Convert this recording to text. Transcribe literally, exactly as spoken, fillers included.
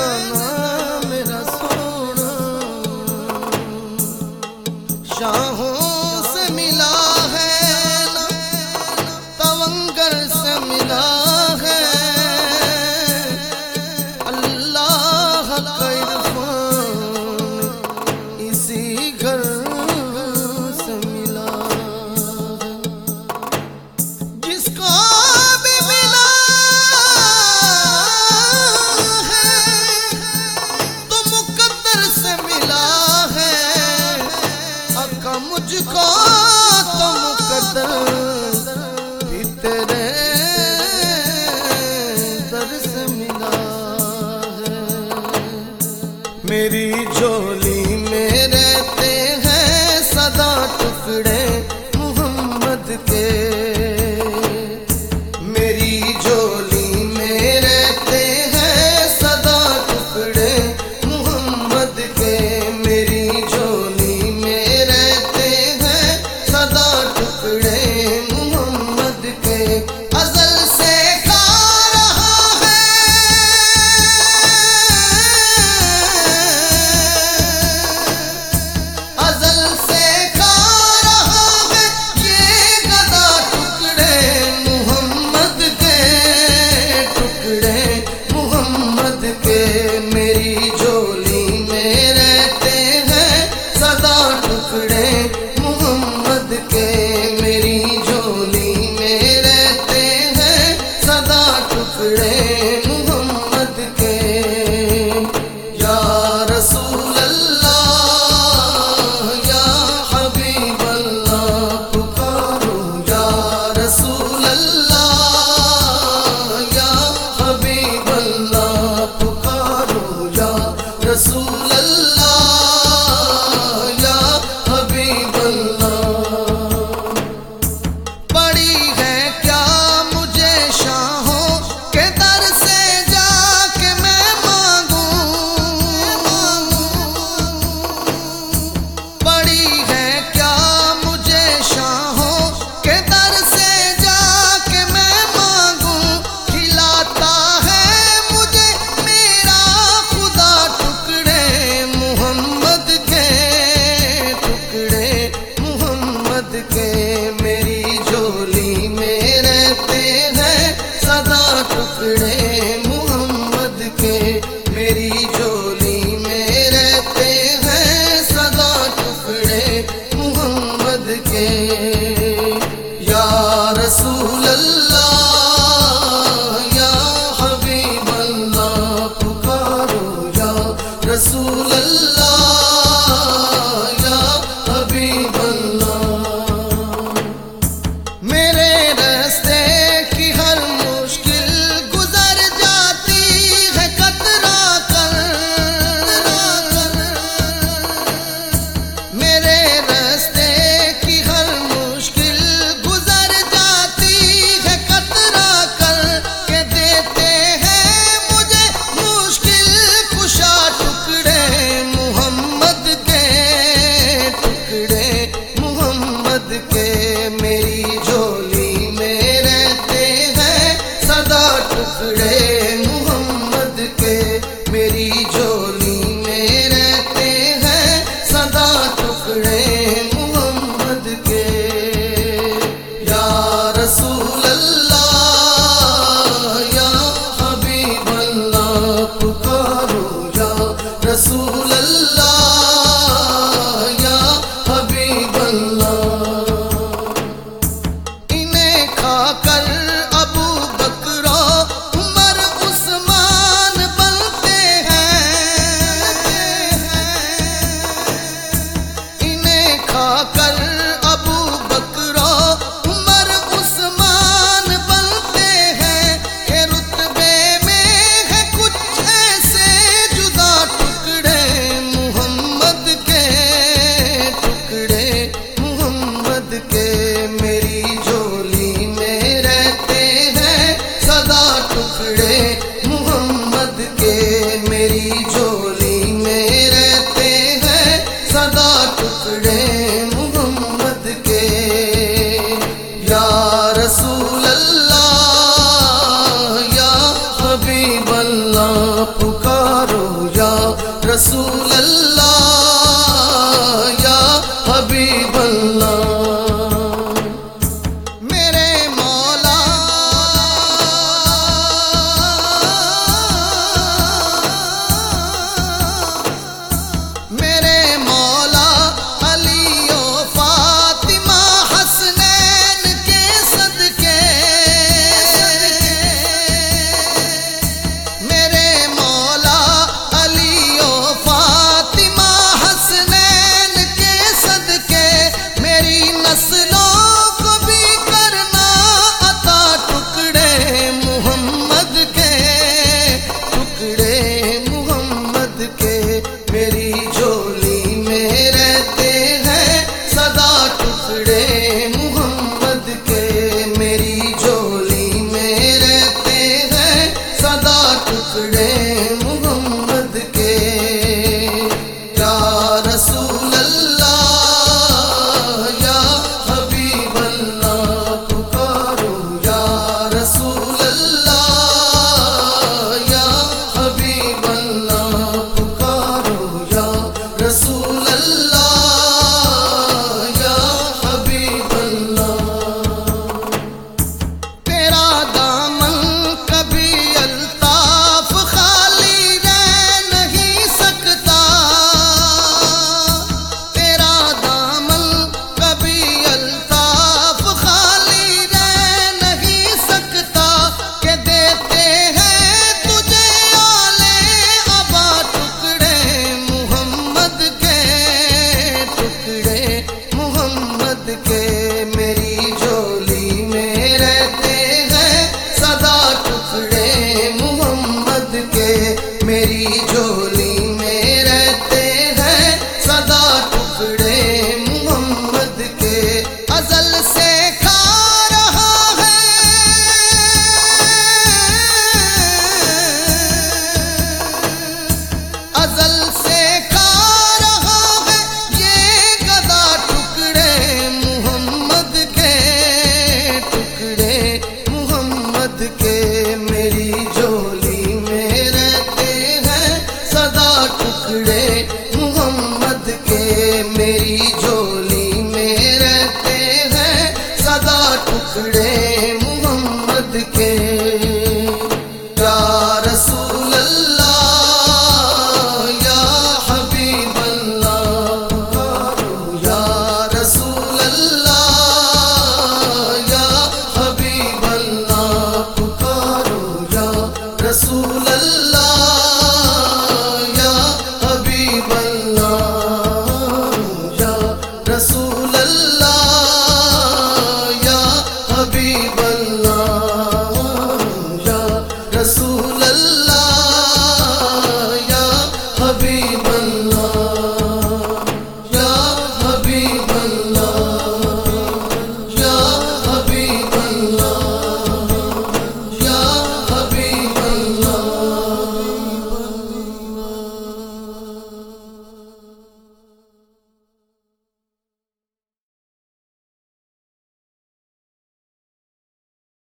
زمانہ میرا سونا شاہوں سے ملا ہے نہ تونگر سے ملا ہے اللہ کا عرفان اسی گھر سے ملا ہے جس کو بھی ملا ہے تو مقدر سے ملا ہے آقا مجھ کو تو مقدر بھی تیرے در سے ملا ہے میری جھولی میں رہتے ہیں سدا ٹکڑے محمد کے میری جھولی میں رہتے ہیں سدا ٹکڑے محمد کے میری جھولی میں رہتے ہیں سدا ٹکڑے محمد کے ازل سے کھا رہا ہے ازل سے کھا رہا ہے یہ گدا ٹکڑے محمد کے ٹکڑے محمد کے میری جھولی میں رہتے ہیں سدا ٹکڑے محمد کے میری جھولی میں رہتے ہیں سدا ٹکڑے محمد کے یا رسول اللہ یا حبیب اللہ پکارو یا رسول اللہ یا حبیب اللہ پکارو یا رسول اللہ یا حبیب اللہ پڑی ہے کیا مجھے شاہوں کے در سے جا کے میں مانگوں پڑی ہے کیا مجھے شاہوں کے در سے جا کے میں مانگوں کھلاتا ہے مجھے میرا خدا ٹکڑے محمد کے ٹکڑے محمد کے میری جھولی میں رہتے ہیں سدا ٹکڑے محمد کے میری جھولی میں رہتے ہیں سدا ٹکڑے محمد کے یا رسول اللہ یا حبیب اللہ پکارو یا رسول اللہ یا حبیب اللہ میرے راستے کی ہر مشکل گزر جاتی ہے کترا کر میرے راستے کی ہر مشکل گزر جاتی ہے کترا کر کے دیتے ہیں مجھے مشکل کشا ٹکڑے محمد کے ٹکڑے محمد کے میری جھولی میں رہتے ہیں سدا ٹکڑے محمد کے میری جھولی میں رہتے ہیں سدا ٹکڑے محمد کے یا رسول اللہ یا حبیب اللہ پکارو یا رسول اللہ یا حبیب اللہ انہیں کھا کر ابو بکر عمر عثمان بنتے ہیں انہیں کھا کر ابو بکر عمر عثمان بنتے ہیں کہ رتبے میں ہے کچھ ایسے جدا ٹکڑے محمد کے ٹکڑے محمد کے میری جھولی میں رہتے ہیں سدا ٹکڑے محمد کے میری جھولی میں رہتے ہیں سدا ٹکڑے محمد کے یا رسول اللہ یا حبیب اللہ پکارو رسول اللہ یا حبیب اللہ میرے مولا میرے مولا علی و فاطمہ حسنین کے صدقے میرے مولا علی و فاطمہ حسنین کے صدقے میری نسلوں کو بھی کرنا عطا ٹکڑے محمد کے ٹکڑے محمد کے میری جھولی میں رہتے ہیں سدا ٹکڑے محمد کے میری جھولی میں رہتے ہیں سدا ٹکڑے محمد کے یا رسول اللہ یا حبیب اللہ پکارو یا رسول اللہ یا حبیب اللہ پکارو یا رسول اللہ یا حبیب اللہ تیرا دامن کبھی الطاف خالی رہ نہیں سکتا تیرا دامن کبھی الطاف خالی رہ نہیں سکتا کہ دیتے ہیں تجھے آلے ابا ٹکڑے محمد کے ٹکڑے محمد کے میری جھولی میں رہتے ہیں سدا ٹکڑے محمد کے میری جھولی